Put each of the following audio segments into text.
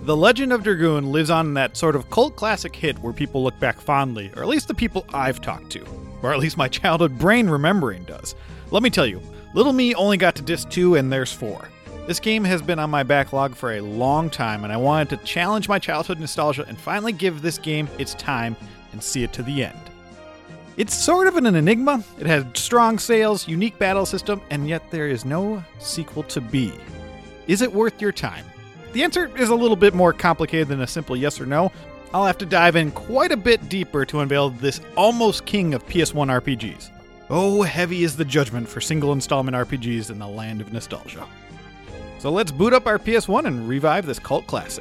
The Legend of Dragoon lives on in that sort of cult classic hit where people look back fondly, or at least the people I've talked to. Or at least my childhood brain remembering does. Let me tell you, little me only got to Disc 2 and there's 4. This game has been on my backlog for a long time, and I wanted to challenge my childhood nostalgia and finally give this game its time and see it to the end. It's sort of an enigma. It has strong sales, unique battle system, and yet there is no sequel to be. Is it worth your time? The answer is a little bit more complicated than a simple yes or no. I'll have to dive in quite a bit deeper to unveil this almost king of PS1 RPGs. Oh, heavy is the judgment for single installment RPGs in the land of nostalgia. So let's boot up our PS1 and revive this cult classic.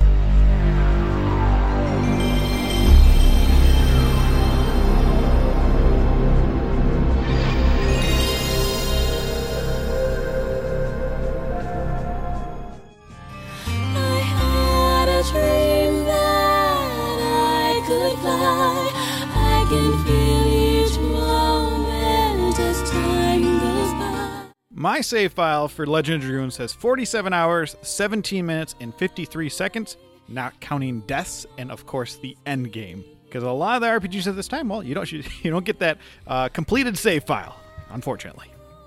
My save file for Legend of Dragoon says 47 hours, 17 minutes, and 53 seconds, not counting deaths and, of course, the end game. Because a lot of the RPGs at this time, well, you don't get that completed save file, unfortunately.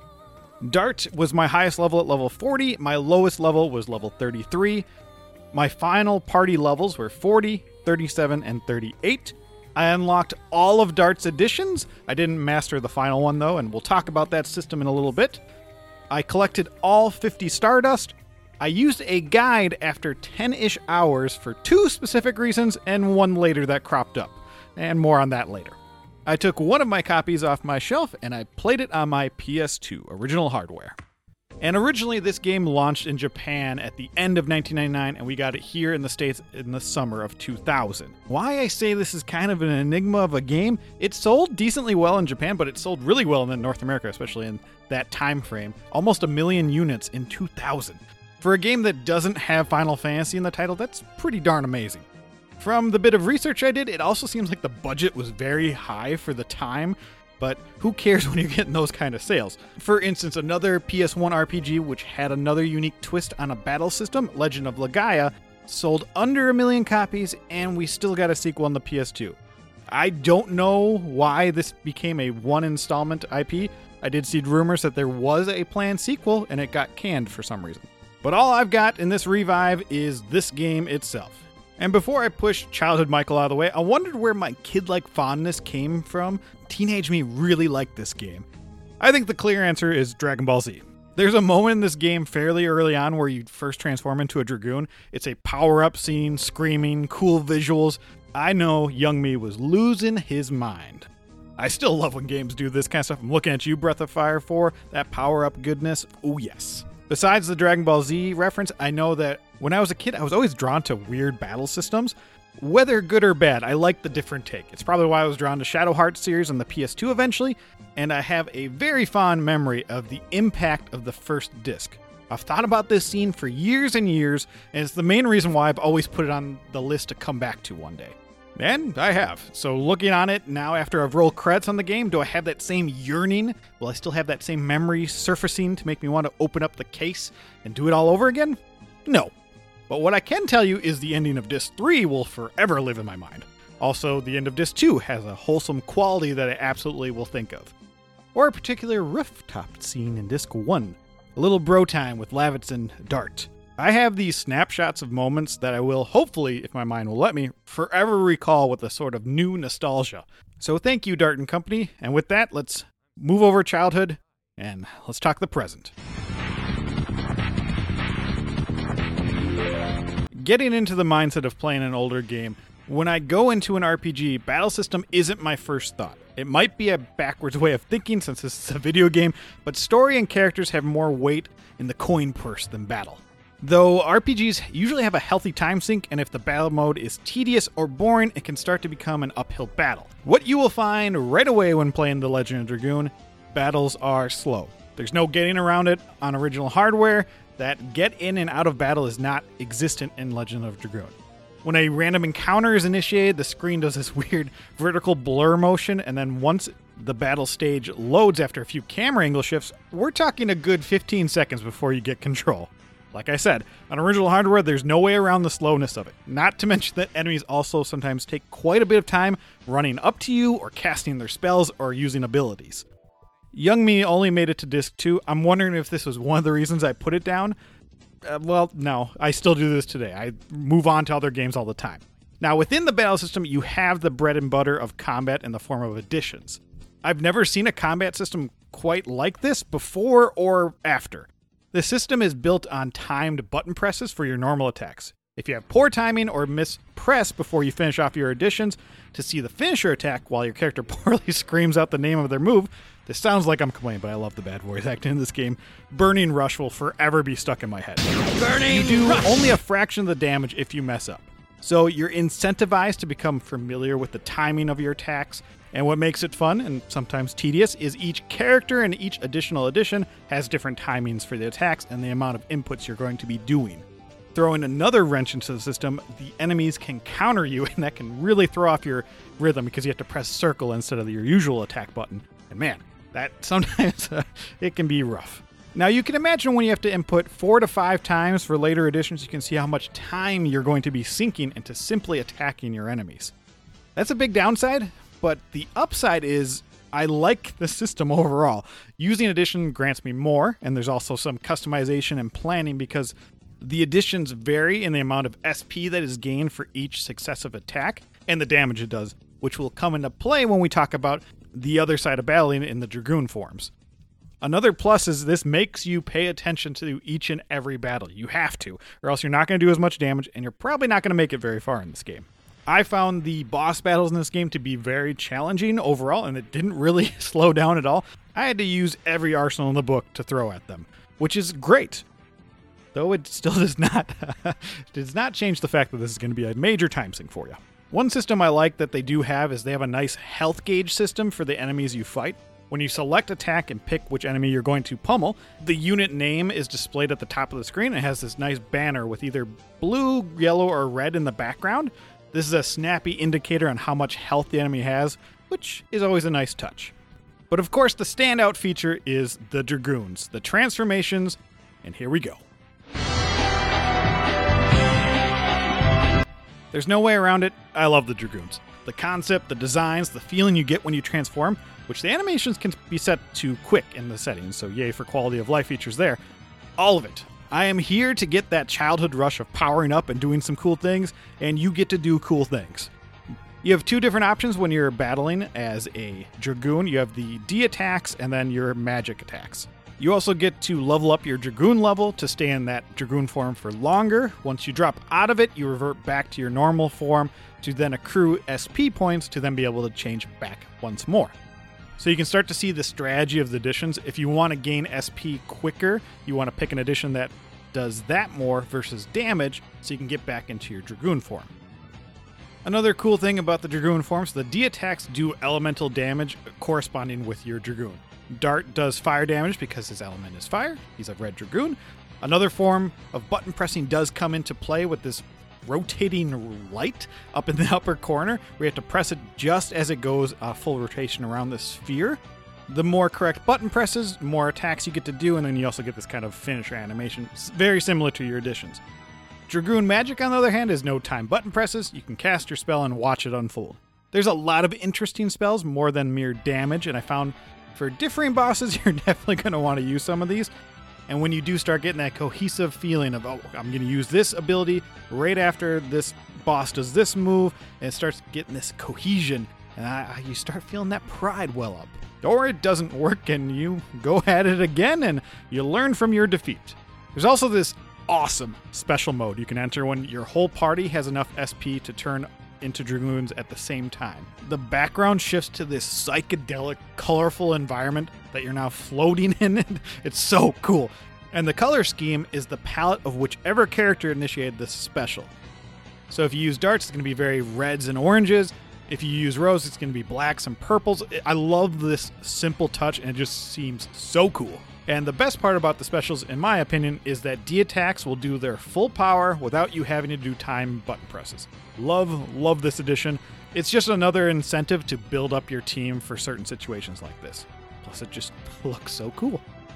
Dart was my highest level at level 40. My lowest level was level 33. My final party levels were 40, 37, and 38. I unlocked all of Dart's additions. I didn't master the final one, though, and we'll talk about that system in a little bit. I collected all 50 Stardust. I used a guide after 10-ish hours for 2 specific reasons, and one later that cropped up. And more on that later. I took one of my copies off my shelf, and I played it on my PS2 original hardware. And originally, this game launched in Japan at the end of 1999, and we got it here in the States in the summer of 2000. Why I say this is kind of an enigma of a game, it sold decently well in Japan, but it sold really well in North America, especially in that time frame. Almost 1 million units in 2000. For a game that doesn't have Final Fantasy in the title, that's pretty darn amazing. From the bit of research I did, it also seems like the budget was very high for the time, but who cares when you're getting those kind of sales? For instance, another PS1 RPG which had another unique twist on a battle system, Legend of Legaia, sold under 1 million copies, and we still got a sequel on the PS2. I don't know why this became a one installment IP. I did see rumors that there was a planned sequel, and it got canned for some reason. But all I've got in this revive is this game itself. And before I push Childhood Michael out of the way, I wondered where my kid-like fondness came from. Teenage me really liked this game. I think the clear answer is Dragon Ball Z. There's a moment in this game fairly early on where you first transform into a Dragoon. It's a power-up scene, screaming, cool visuals. I know young me was losing his mind. I still love when games do this kind of stuff. I'm looking at you, Breath of Fire 4, that power-up goodness. Oh, yes. Besides the Dragon Ball Z reference, I know that when I was a kid, I was always drawn to weird battle systems. Whether good or bad, I like the different take. It's probably why I was drawn to Shadow Heart series on the PS2 eventually, and I have a very fond memory of the impact of the first disc. I've thought about this scene for years and years, and it's the main reason why I've always put it on the list to come back to one day. And I have. So looking on it now after I've rolled credits on the game, do I have that same yearning? Will I still have that same memory surfacing to make me want to open up the case and do it all over again? No. But what I can tell you is the ending of Disc 3 will forever live in my mind. Also, the end of Disc 2 has a wholesome quality that I absolutely will think of. Or a particular rooftop scene in Disc 1. A little bro time with Lavitz and Dart. I have these snapshots of moments that I will, hopefully, if my mind will let me, forever recall with a sort of new nostalgia. So thank you, Dart & Company. And with that, let's move over childhood and let's talk the present. Getting into the mindset of playing an older game, when I go into an RPG, battle system isn't my first thought. It might be a backwards way of thinking since this is a video game, but story and characters have more weight in the coin purse than battle. Though RPGs usually have a healthy time sink, and if the battle mode is tedious or boring, it can start to become an uphill battle. What you will find right away when playing The Legend of Dragoon, battles are slow. There's no getting around it on original hardware. That get in and out of battle is not existent in Legend of Dragoon. When a random encounter is initiated, the screen does this weird vertical blur motion, and then once the battle stage loads after a few camera angle shifts, we're talking a good 15 seconds before you get control. Like I said, on original hardware, there's no way around the slowness of it. Not to mention that enemies also sometimes take quite a bit of time running up to you or casting their spells or using abilities. Young Me only made it to disc 2. I'm wondering if this was one of the reasons I put it down. Well, no, I still do this today. I move on to other games all the time. Now, within the battle system, you have the bread and butter of combat in the form of additions. I've never seen a combat system quite like this before or after. The system is built on timed button presses for your normal attacks. If you have poor timing or mispress before you finish off your additions to see the finisher attack while your character poorly screams out the name of their move, this sounds like I'm complaining, but I love the bad voice acting in this game. Burning Rush will forever be stuck in my head. You do only a fraction of the damage if you mess up. So you're incentivized to become familiar with the timing of your attacks. And what makes it fun, and sometimes tedious, is each character and each additional addition has different timings for the attacks and the amount of inputs you're going to be doing. Throwing another wrench into the system, the enemies can counter you, and that can really throw off your rhythm because you have to press circle instead of your usual attack button. And man, that sometimes it can be rough. Now you can imagine when you have to input 4 to 5 times for later editions, you can see how much time you're going to be sinking into simply attacking your enemies. That's a big downside. But the upside is I like the system overall. Using addition grants me more, and there's also some customization and planning because the additions vary in the amount of SP that is gained for each successive attack and the damage it does, which will come into play when we talk about the other side of battling in the Dragoon forms. Another plus is this makes you pay attention to each and every battle. You have to, or else you're not going to do as much damage, and you're probably not going to make it very far in this game. I found the boss battles in this game to be very challenging overall, and it didn't really slow down at all. I had to use every arsenal in the book to throw at them, which is great. Though it still does not change the fact that this is going to be a major time sink for you. One system I like that they do have is they have a nice health gauge system for the enemies you fight. When you select attack and pick which enemy you're going to pummel, the unit name is displayed at the top of the screen. It has this nice banner with either blue, yellow, or red in the background. This is a snappy indicator on how much health the enemy has, which is always a nice touch. But of course, the standout feature is the Dragoons, the transformations, and here we go. There's no way around it. I love the Dragoons. The concept, the designs, the feeling you get when you transform, which the animations can be set to quick in the settings, so yay for quality of life features there. All of it. I am here to get that childhood rush of powering up and doing some cool things, and you get to do cool things. You have 2 different options when you're battling as a Dragoon. You have the D attacks and then your magic attacks. You also get to level up your Dragoon level to stay in that Dragoon form for longer. Once you drop out of it, you revert back to your normal form to then accrue SP points to then be able to change back once more. So you can start to see the strategy of the additions. If you want to gain SP quicker, you want to pick an addition that does that more versus damage so you can get back into your Dragoon form. Another cool thing about the Dragoon forms, the D attacks do elemental damage corresponding with your Dragoon. Dart does fire damage because his element is fire. He's a red Dragoon. Another form of button pressing does come into play with this rotating light up in the upper corner. We have to press it just as it goes full rotation around the sphere. The more correct button presses, more attacks you get to do, and then you also get this kind of finisher animation. It's very similar to your additions. Dragoon magic, on the other hand, is no time button presses. You can cast your spell and watch it unfold. There's a lot of interesting spells, more than mere damage, and I found for differing bosses, you're definitely going to want to use some of these. And when you do start getting that cohesive feeling of, oh, I'm going to use this ability right after this boss does this move, and it starts getting this cohesion, and you start feeling that pride well up. Or it doesn't work and you go at it again and you learn from your defeat. There's also this awesome special mode you can enter when your whole party has enough SP to turn into Dragoons at the same time. The background shifts to this psychedelic, colorful environment that you're now floating in. It's so cool. And the color scheme is the palette of whichever character initiated this special. So if you use darts, it's going to be very reds and oranges. If you use rose, it's going to be blacks and purples. I love this simple touch, and it just seems so cool. And the best part about the specials, in my opinion, is that D attacks will do their full power without you having to do time button presses. Love this addition. It's just another incentive to build up your team for certain situations like this. Plus, it just looks so cool.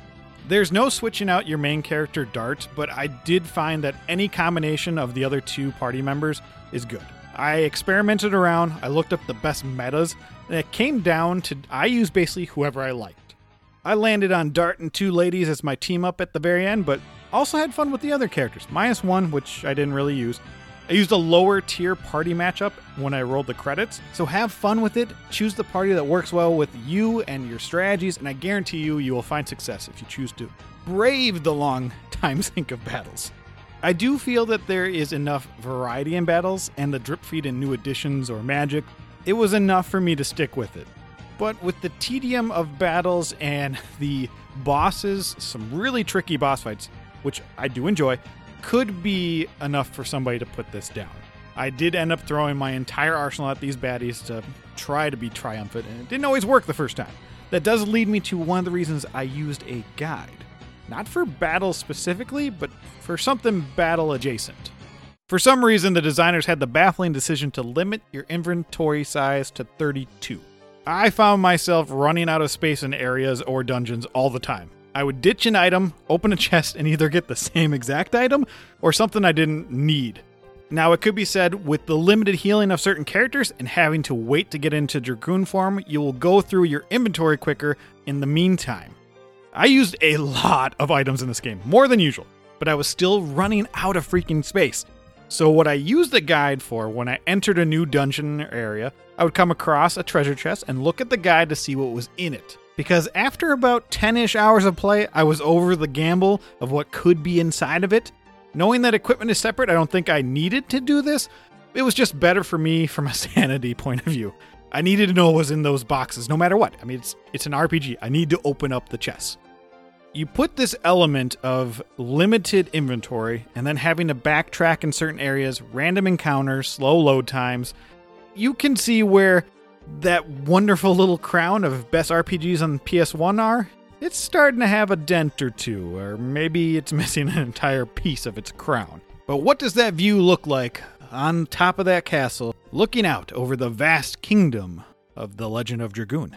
There's no switching out your main character Dart, but I did find that any combination of the other 2 party members is good. I experimented around, I looked up the best metas, and it came down to I used basically whoever I liked. I landed on Dart and 2 ladies as my team up at the very end, but also had fun with the other characters, minus 1, which I didn't really use. I used a lower tier party matchup when I rolled the credits, so have fun with it, choose the party that works well with you and your strategies, and I guarantee you will find success if you choose to brave the long time sink of battles. I do feel that there is enough variety in battles, and the drip feed in new additions or magic, it was enough for me to stick with it. But with the tedium of battles and the bosses, some really tricky boss fights, which I do enjoy, could be enough for somebody to put this down. I did end up throwing my entire arsenal at these baddies to try to be triumphant, and it didn't always work the first time. That does lead me to one of the reasons I used a guide. Not for battles specifically, but for something battle adjacent. For some reason, the designers had the baffling decision to limit your inventory size to 32. I found myself running out of space in areas or dungeons all the time. I would ditch an item, open a chest, and either get the same exact item or something I didn't need. Now, it could be said, with the limited healing of certain characters and having to wait to get into Dragoon form, you will go through your inventory quicker in the meantime. I used a lot of items in this game, more than usual, but I was still running out of freaking space. So what I used the guide for when I entered a new dungeon area, I would come across a treasure chest and look at the guide to see what was in it. Because after about 10-ish hours of play, I was over the gamble of what could be inside of it. Knowing that equipment is separate, I don't think I needed to do this. It was just better for me from a sanity point of view. I needed to know what was in those boxes, no matter what. I mean, it's an RPG. I need to open up the chests. You put this element of limited inventory and then having to backtrack in certain areas, random encounters, slow load times. You can see where that wonderful little crown of best RPGs on PS1 are. It's starting to have a dent or two, or maybe it's missing an entire piece of its crown. But what does that view look like on top of that castle, looking out over the vast kingdom of The Legend of Dragoon?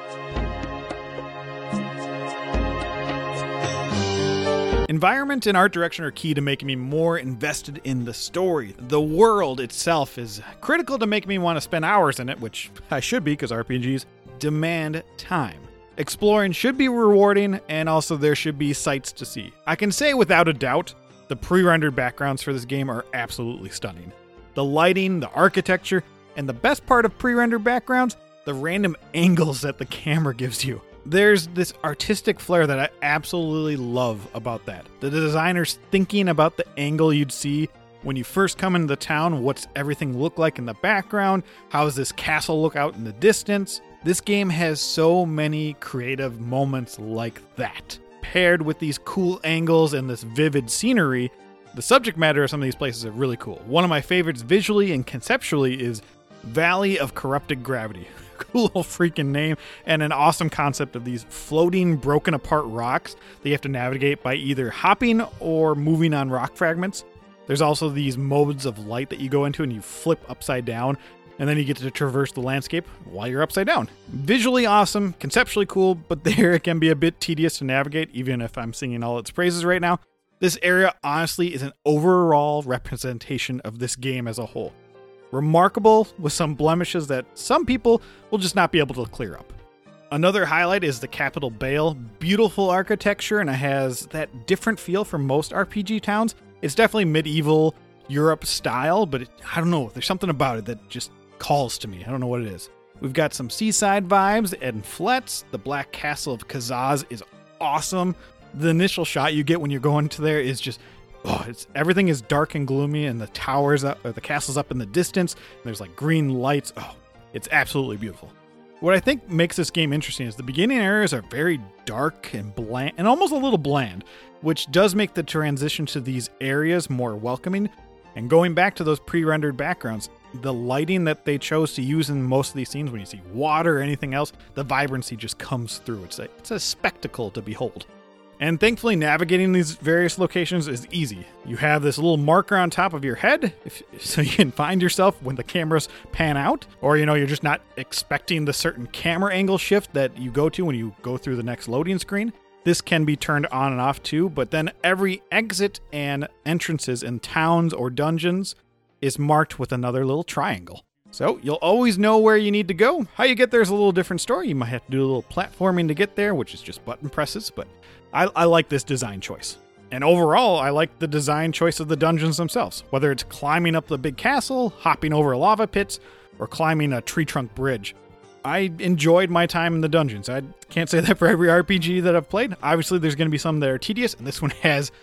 Environment and art direction are key to making me more invested in the story. The world itself is critical to make me want to spend hours in it, which I should be because RPGs demand time. Exploring should be rewarding, and also there should be sights to see. I can say without a doubt, the pre-rendered backgrounds for this game are absolutely stunning. The lighting, the architecture, and the best part of pre-rendered backgrounds, the random angles that the camera gives you. There's this artistic flair that I absolutely love about that. The designers thinking about the angle you'd see when you first come into the town, what's everything look like in the background, how does this castle look out in the distance. This game has so many creative moments like that. Paired with these cool angles and this vivid scenery, the subject matter of some of these places are really cool. One of my favorites visually and conceptually is Valley of Corrupted Gravity. Cool freaking name, and an awesome concept of these floating, broken apart rocks that you have to navigate by either hopping or moving on rock fragments. There's also these modes of light that you go into and you flip upside down, and then you get to traverse the landscape while you're upside down. Visually awesome, conceptually cool, but there it can be a bit tedious to navigate, even if I'm singing all its praises right now. This area honestly is an overall representation of this game as a whole. Remarkable with some blemishes that some people will just not be able to clear up. Another highlight is the Capital Bale. Beautiful architecture, and it has that different feel from most RPG towns. It's definitely medieval Europe style, but I don't know, there's something about it that just calls to me. I don't know what it is. We've got some seaside vibes and flats. The Black Castle of Kazaz is awesome. The initial shot you get when you're going to there is just everything is dark and gloomy, and the towers up, or the castle's up in the distance, and there's like green lights. It's absolutely beautiful. What I think makes this game interesting is the beginning areas are very dark and bland, and almost a little bland, which does make the transition to these areas more welcoming. And going back to those pre-rendered backgrounds, the lighting that they chose to use in most of these scenes, when you see water or anything else, the vibrancy just comes through. It's a spectacle to behold. And thankfully, navigating these various locations is easy. You have this little marker on top of your head, so you can find yourself when the cameras pan out, or you're just not expecting the certain camera angle shift that you go to when you go through the next loading screen. This can be turned on and off too, but then every exit and entrances in towns or dungeons is marked with another little triangle. So you'll always know where you need to go. How you get there is a little different story. You might have to do a little platforming to get there, which is just button presses, but I like this design choice. And overall, I like the design choice of the dungeons themselves, whether it's climbing up the big castle, hopping over lava pits, or climbing a tree trunk bridge. I enjoyed my time in the dungeons. I can't say that for every RPG that I've played. Obviously, there's going to be some that are tedious, and this one has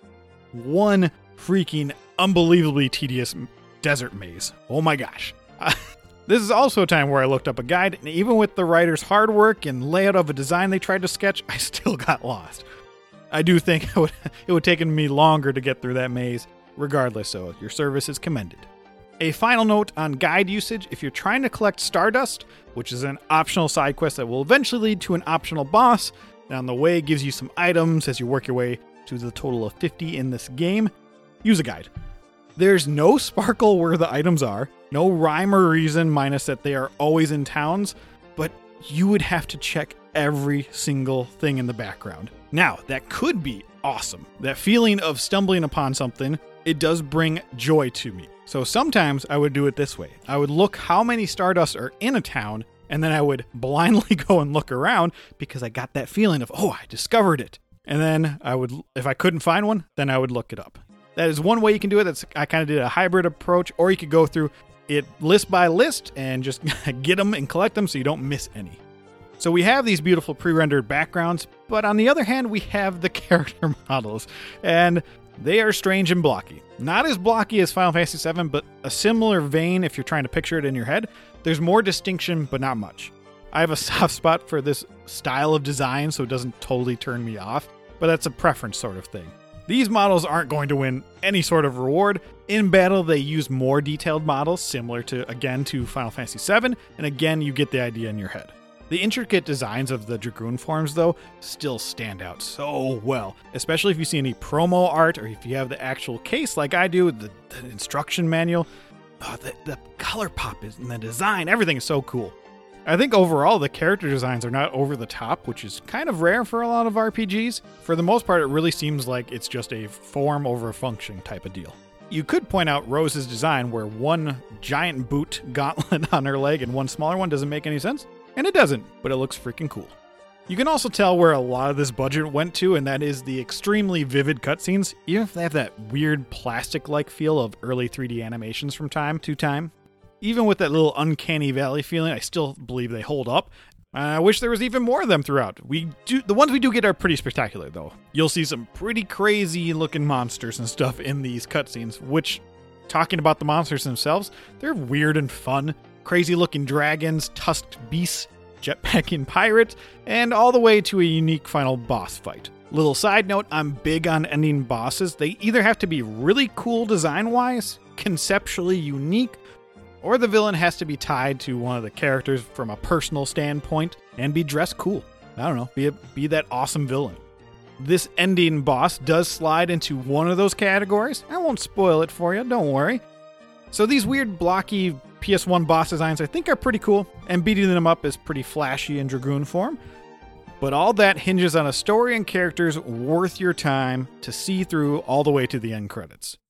one freaking unbelievably tedious desert maze. Oh my gosh. This is also a time where I looked up a guide, and even with the writer's hard work and layout of a design they tried to sketch, I still got lost. I do think it would have taken me longer to get through that maze, regardless, so your service is commended. A final note on guide usage: if you're trying to collect Stardust, which is an optional side quest that will eventually lead to an optional boss, down the way gives you some items as you work your way to the total of 50 in this game, use a guide. There's no sparkle where the items are, no rhyme or reason minus that they are always in towns, but you would have to check every single thing in the background. Now, that could be awesome. That feeling of stumbling upon something, it does bring joy to me. So sometimes I would do it this way. I would look how many Stardust are in a town, and then I would blindly go and look around because I got that feeling of, oh, I discovered it. And then I would, if I couldn't find one, then I would look it up. That is one way you can do it. I kind of did a hybrid approach, or you could go through it list by list and just get them and collect them so you don't miss any. So we have these beautiful pre-rendered backgrounds, but on the other hand, we have the character models, and they are strange and blocky. Not as blocky as Final Fantasy VII, but a similar vein if you're trying to picture it in your head. There's more distinction, but not much. I have a soft spot for this style of design, so it doesn't totally turn me off, but that's a preference sort of thing. These models aren't going to win any sort of reward. In battle, they use more detailed models, similar to Final Fantasy VII, and again, you get the idea in your head. The intricate designs of the Dragoon forms, though, still stand out so well, especially if you see any promo art or if you have the actual case like I do, the instruction manual. Oh, the color pop is, and the design, everything is so cool. I think overall the character designs are not over the top, which is kind of rare for a lot of RPGs. For the most part, it really seems like it's just a form over function type of deal. You could point out Rose's design, where one giant boot gauntlet on her leg and one smaller one doesn't make any sense. And it doesn't, but it looks freaking cool. You can also tell where a lot of this budget went to, and that is the extremely vivid cutscenes, even if they have that weird plastic-like feel of early 3D animations from time to time. Even with that little uncanny valley feeling, I still believe they hold up. I wish there was even more of them throughout. The ones we do get are pretty spectacular, though. You'll see some pretty crazy-looking monsters and stuff in these cutscenes, which, talking about the monsters themselves, they're weird and fun. Crazy-looking dragons, tusked beasts, jetpacking pirates, and all the way to a unique final boss fight. Little side note, I'm big on ending bosses. They either have to be really cool design-wise, conceptually unique, or the villain has to be tied to one of the characters from a personal standpoint and be dressed cool. I don't know, be that awesome villain. This ending boss does slide into one of those categories. I won't spoil it for you, don't worry. So these weird blocky PS1 boss designs I think are pretty cool, and beating them up is pretty flashy in Dragoon form. But all that hinges on a story and characters worth your time to see through all the way to the end credits.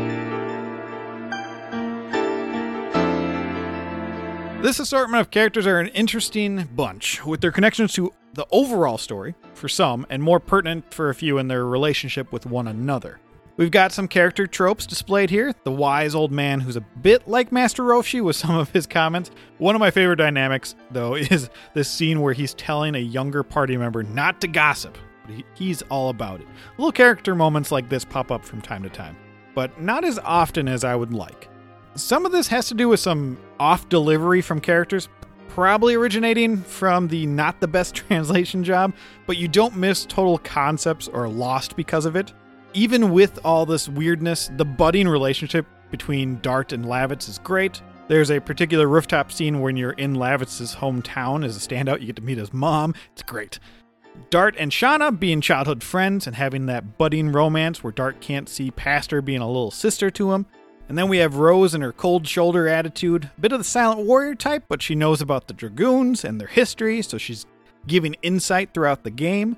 This assortment of characters are an interesting bunch, with their connections to the overall story, for some, and more pertinent for a few in their relationship with one another. We've got some character tropes displayed here. The wise old man who's a bit like Master Roshi with some of his comments. One of my favorite dynamics, though, is this scene where he's telling a younger party member not to gossip. But he's all about it. Little character moments like this pop up from time to time, but not as often as I would like. Some of this has to do with some off delivery from characters, probably originating from the not the best translation job, but you don't miss total concepts or lost because of it. Even with all this weirdness, the budding relationship between Dart and Lavitz is great. There's a particular rooftop scene when you're in Lavitz's hometown as a standout. You get to meet his mom. It's great. Dart and Shauna being childhood friends and having that budding romance where Dart can't see past her being a little sister to him. And then we have Rose and her cold shoulder attitude. A bit of the silent warrior type, but she knows about the Dragoons and their history, so she's giving insight throughout the game.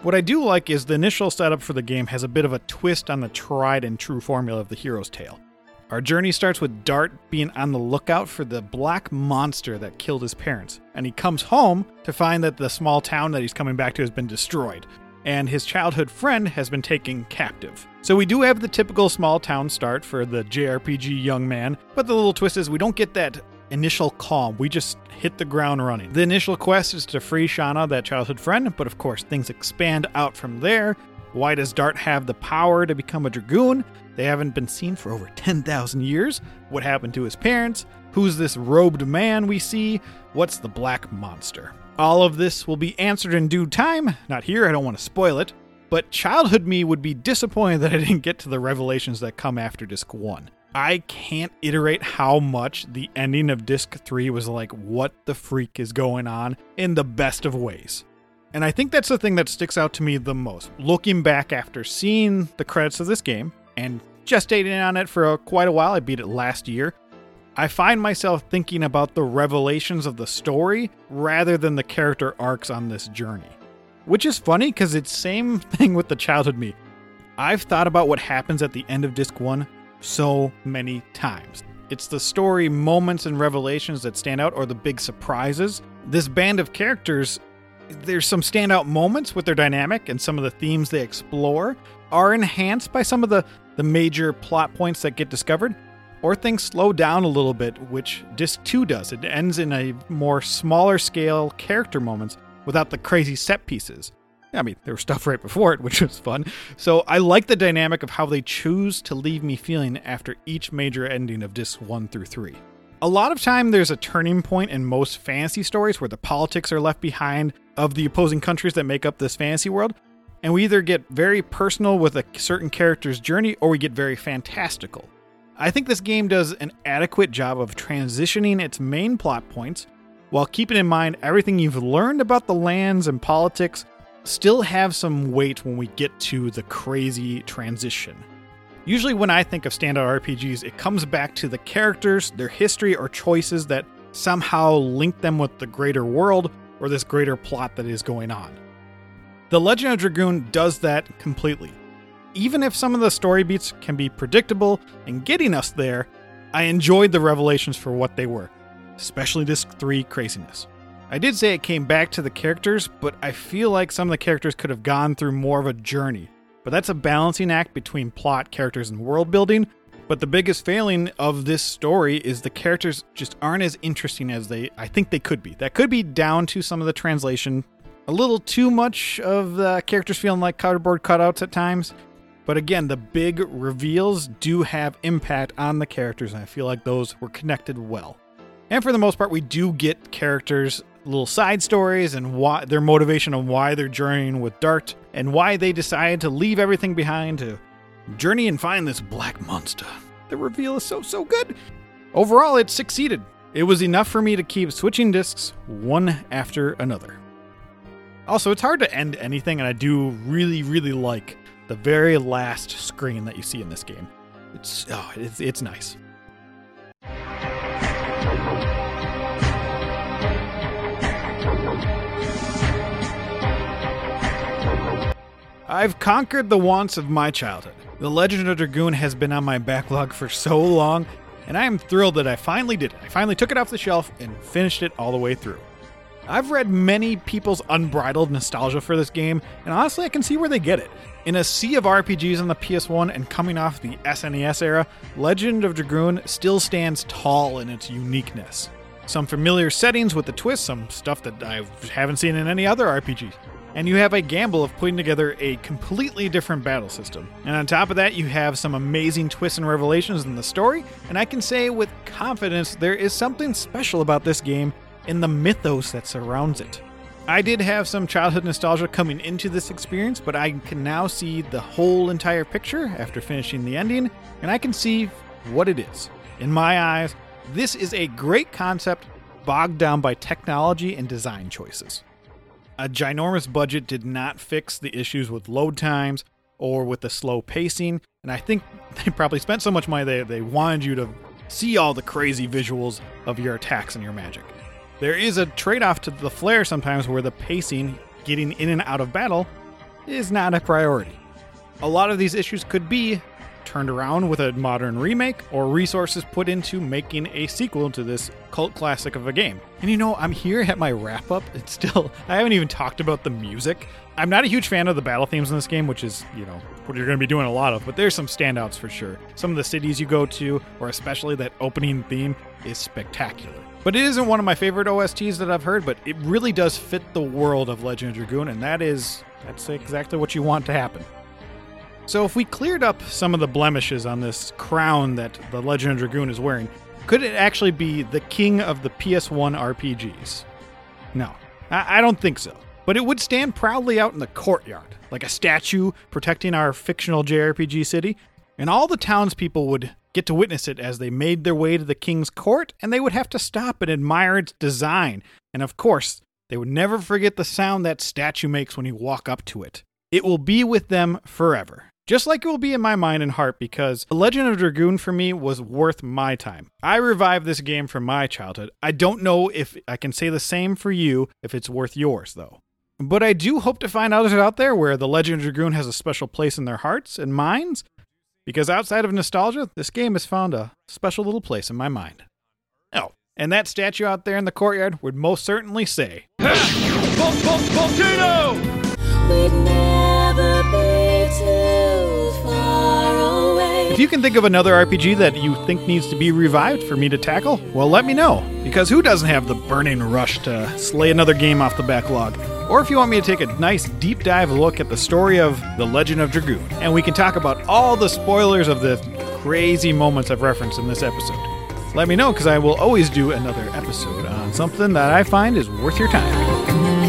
What I do like is the initial setup for the game has a bit of a twist on the tried and true formula of the hero's tale. Our journey starts with Dart being on the lookout for the black monster that killed his parents, and he comes home to find that the small town that he's coming back to has been destroyed, and his childhood friend has been taken captive. So we do have the typical small town start for the JRPG young man, but the little twist is we don't get that initial calm, we just hit the ground running. The initial quest is to free Shauna, that childhood friend, but of course things expand out from there. Why does Dart have the power to become a Dragoon? They haven't been seen for over 10,000 years. What happened to his parents? Who's this robed man we see? What's the black monster? All of this will be answered in due time. Not here, I don't want to spoil it. But childhood me would be disappointed that I didn't get to the revelations that come after Disc 1. I can't iterate how much the ending of Disc 3 was like, what the freak is going on, in the best of ways. And I think that's the thing that sticks out to me the most. Looking back after seeing the credits of this game, and gestating on it for quite a while, I beat it last year, I find myself thinking about the revelations of the story rather than the character arcs on this journey. Which is funny because it's same thing with the childhood me. I've thought about what happens at the end of Disc 1 so many times. It's the story moments and revelations that stand out, or the big surprises. This band of characters, there's some standout moments with their dynamic, and some of the themes they explore are enhanced by some of the major plot points that get discovered, or things slow down a little bit, which Disc 2 does. It ends in a more smaller scale character moments without the crazy set pieces. I mean, there was stuff right before it, which was fun. So I like the dynamic of how they choose to leave me feeling after each major ending of Discs 1 through 3. A lot of time there's a turning point in most fantasy stories where the politics are left behind of the opposing countries that make up this fantasy world, and we either get very personal with a certain character's journey or we get very fantastical. I think this game does an adequate job of transitioning its main plot points while keeping in mind everything you've learned about the lands and politics still have some weight when we get to the crazy transition. Usually when I think of standout RPGs, it comes back to the characters, their history, or choices that somehow link them with the greater world or this greater plot that is going on. The Legend of Dragoon does that completely. Even if some of the story beats can be predictable in getting us there, I enjoyed the revelations for what they were, especially Disc 3 craziness. I did say it came back to the characters, but I feel like some of the characters could have gone through more of a journey. But that's a balancing act between plot, characters, and world building. But the biggest failing of this story is the characters just aren't as interesting as I think they could be. That could be down to some of the translation. A little too much of the characters feeling like cardboard cutouts at times. But again, the big reveals do have impact on the characters, and I feel like those were connected well. And for the most part, we do get characters' little side stories and why their motivation on why they're journeying with Dart and why they decided to leave everything behind to journey and find this black monster. The reveal is so good. Overall, it succeeded. It was enough for me to keep switching discs one after another. Also, it's hard to end anything, and I do really like the very last screen that you see in this game. It's nice. I've conquered the wants of my childhood. The Legend of Dragoon has been on my backlog for so long, and I am thrilled that I finally did it. I finally took it off the shelf and finished it all the way through. I've read many people's unbridled nostalgia for this game, and honestly I can see where they get it. In a sea of RPGs on the PS1 and coming off the SNES era, Legend of Dragoon still stands tall in its uniqueness. Some familiar settings with the twist, some stuff that I haven't seen in any other RPG. And you have a gamble of putting together a completely different battle system. And on top of that, you have some amazing twists and revelations in the story, and I can say with confidence there is something special about this game in the mythos that surrounds it. I did have some childhood nostalgia coming into this experience, but I can now see the whole entire picture after finishing the ending, and I can see what it is. In my eyes, this is a great concept bogged down by technology and design choices. A ginormous budget did not fix the issues with load times or with the slow pacing, and I think they probably spent so much money they wanted you to see all the crazy visuals of your attacks and your magic. There is a trade-off to the flair sometimes where the pacing, getting in and out of battle, is not a priority. A lot of these issues could be turned around with a modern remake or resources put into making a sequel to this cult classic of a game. And I'm here at my wrap up. I haven't even talked about the music. I'm not a huge fan of the battle themes in this game, which is, what you're going to be doing a lot of, but there's some standouts for sure. Some of the cities you go to, or especially that opening theme, is spectacular. But it isn't one of my favorite OSTs that I've heard, but it really does fit the world of Legend of Dragoon, and that's exactly what you want to happen. So if we cleared up some of the blemishes on this crown that the Legend of Dragoon is wearing, could it actually be the king of the PS1 RPGs? No, I don't think so. But it would stand proudly out in the courtyard, like a statue protecting our fictional JRPG city, and all the townspeople would get to witness it as they made their way to the king's court, and they would have to stop and admire its design. And of course, they would never forget the sound that statue makes when you walk up to it. It will be with them forever. Just like it will be in my mind and heart, because The Legend of Dragoon for me was worth my time. I revived this game from my childhood. I don't know if I can say the same for you if it's worth yours, though. But I do hope to find others out there where The Legend of Dragoon has a special place in their hearts and minds, because outside of nostalgia, this game has found a special little place in my mind. Oh, and that statue out there in the courtyard would most certainly say, Volcano! We'd never be too far away. If you can think of another RPG that you think needs to be revived for me to tackle, well, let me know, because who doesn't have the burning rush to slay another game off the backlog? Or if you want me to take a nice deep dive look at the story of The Legend of Dragoon, and we can talk about all the spoilers of the crazy moments I've referenced in this episode. Let me know, because I will always do another episode on something that I find is worth your time.